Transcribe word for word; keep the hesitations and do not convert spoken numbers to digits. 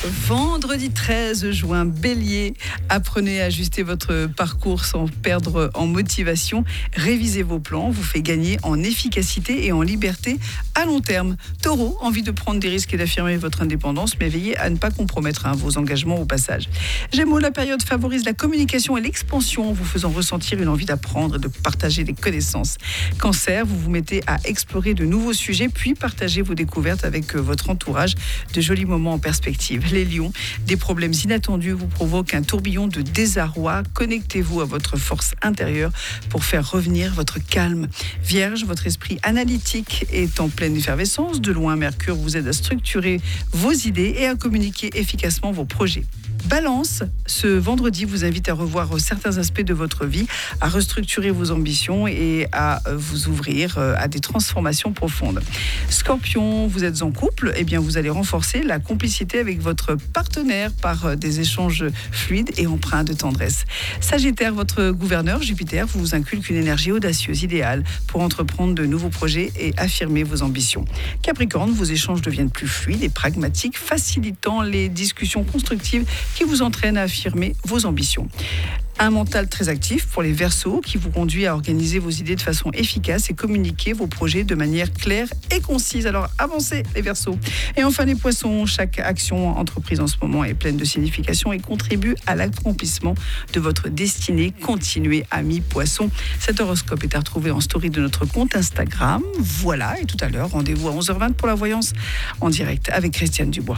Vendredi treize juin, Bélier, apprenez à ajuster votre parcours sans perdre en motivation. Révisez vos plans, vous fait gagner en efficacité et en liberté à long terme. Taureau, envie de prendre des risques et d'affirmer votre indépendance, mais veillez à ne pas compromettre hein, vos engagements au passage. Gémeaux, la période favorise la communication et l'expansion, vous faisant ressentir une envie d'apprendre et de partager des connaissances. Cancer, vous vous mettez à explorer de nouveaux sujets, puis partagez vos découvertes avec votre entourage. De jolis moments en perspective. Les lions, des problèmes inattendus vous provoquent un tourbillon de désarroi. Connectez-vous à votre force intérieure pour faire revenir votre calme. Vierge, votre esprit analytique est en pleine effervescence. De loin, Mercure vous aide à structurer vos idées et à communiquer efficacement vos projets. Balance, ce vendredi vous invite à revoir certains aspects de votre vie, à restructurer vos ambitions et à vous ouvrir à des transformations profondes. Scorpion, vous êtes en couple, eh bien vous allez renforcer la complicité avec votre partenaire par des échanges fluides et empreints de tendresse. Sagittaire, votre gouverneur Jupiter vous inculque une énergie audacieuse, idéale pour entreprendre de nouveaux projets et affirmer vos ambitions. Capricorne, vos échanges deviennent plus fluides et pragmatiques, facilitant les discussions constructives qui vous entraîne à affirmer vos ambitions. Un mental très actif pour les Verseaux qui vous conduit à organiser vos idées de façon efficace et communiquer vos projets de manière claire et concise. Alors avancez les Verseaux. Et enfin les Poissons, chaque action entreprise en ce moment est pleine de signification et contribue à l'accomplissement de votre destinée. Continuez amis Poissons. Cet horoscope est à retrouver en story de notre compte Instagram. Voilà, et tout à l'heure, rendez-vous à onze heures vingt pour la voyance en direct avec Christiane Dubois.